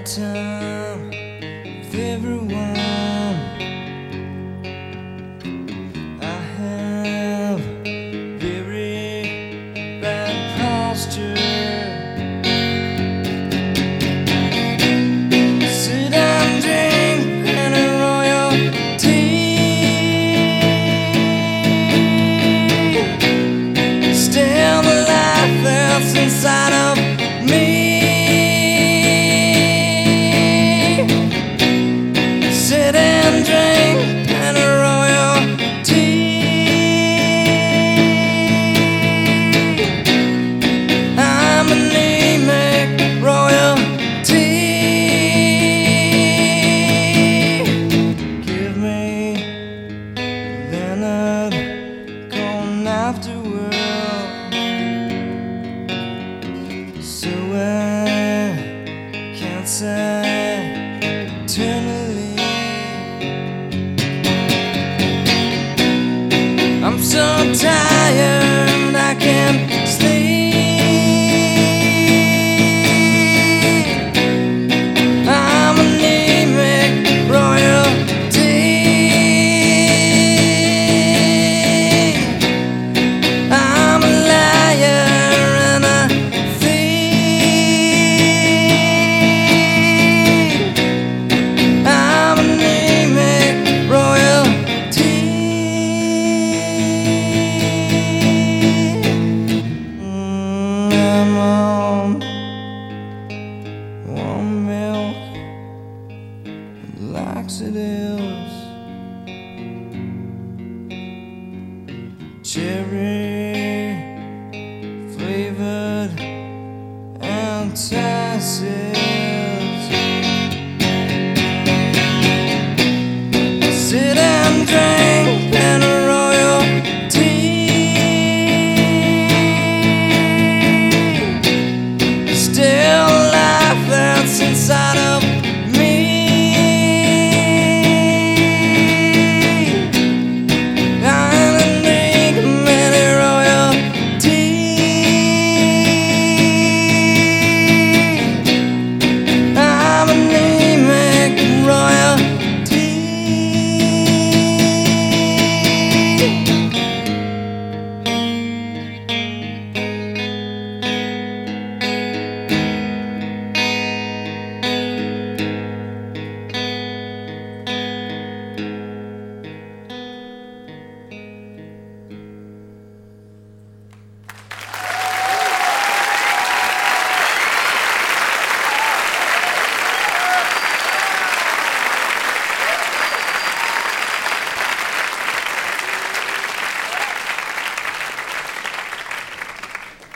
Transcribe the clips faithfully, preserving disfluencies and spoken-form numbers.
time with everyone. I have very bad posture. Sit and drink and royal tea. Still the life that's inside of me. Sit and drink and a royal tea. I'm anemic royal tea. Give me Leonard Cohen afterworld, so I can't say eternally. I'm so tired I can't sleep. I'm anemic royalty. I'm a liar and a thief. I'm anemic royalty. I'm on warm milk and laxatives, cherry flavored antacids. Sit and drink and a royal tea. Still life that's inside of me. I'm a drink many royalty. I'm anemic royalty.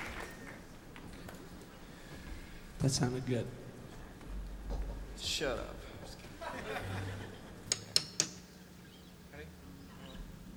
That sounded good. Shut up.